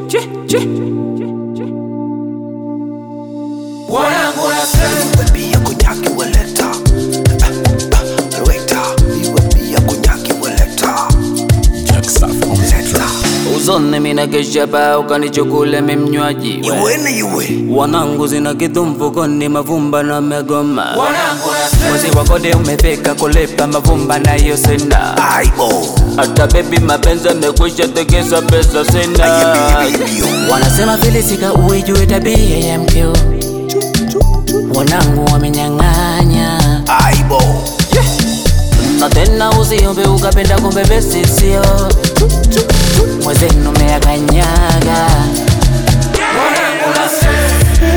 Wanangu na stress. Iwe pia kunyaki weleta. Waiter. Iwe pia kunyaki weleta. Jack Safi omleta. Uzone mina kesha pa ukanichukule mimnywaji. Iwe. Wanangu zina kitu mfukoni, mavumba na megoma. Wanangu na stress. Mwezi wa kodi umefika kulipa mavumba na hiyo sina. Aibo. Hata baby mapenzi yamekwisha, tegeza pesa sina. Wanasema filisika uijue tabia ya mkeo. Wanangu wamenyang'anya. Aibo. Na tena usiombe ukapenda kumbe besi sio. Mwezenu meyakanyaga. Wanangu na stress.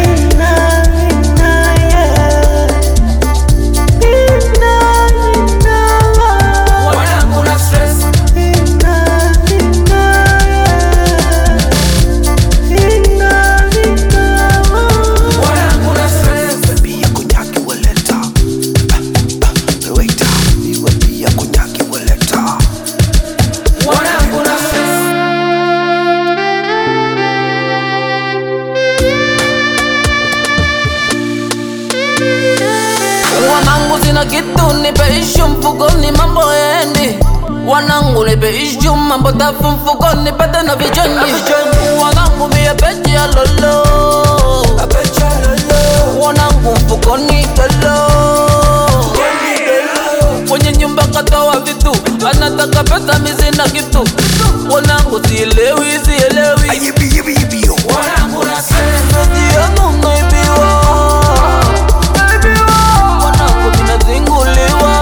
Wanangu na stress. Wanangu na stress. Iwe pia kunyaki weleta. Waiter. Iwe pia kunyaki weleta. Wanangu na stress. Wanangu zina kitu nipe ishu mfukoni mambo yendi. Wanangu nipe ishu mambo tafu mfukoni pata na vijoni. Wanangu mie pechi ya lolo. Wanangu mfukoni lolo. Kwenye nyumba katoa vitu, anataka pesa mizina kitu. Wanangu sielewi. Yibi. Wanangu na stress. Najianu naibiwa. Wanangu minazinguliwa.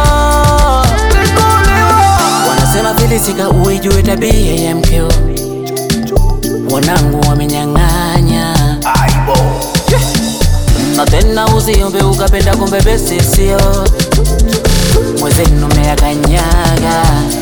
Wanasema filisika uijue tabia ya mkeo. Wanangu wamenyang'anya. Aibo. Na tena usiombe ukapenda kumbe besi sio. Mwezenu meyakanyaga.